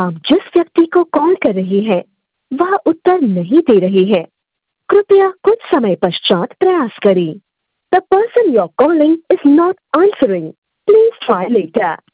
आप जिस व्यक्ति को कॉल कर रहे हैं वह उत्तर नहीं दे रहे हैं। कृपया कुछ समय पश्चात प्रयास करें। The person you're calling is not answering. Please try later.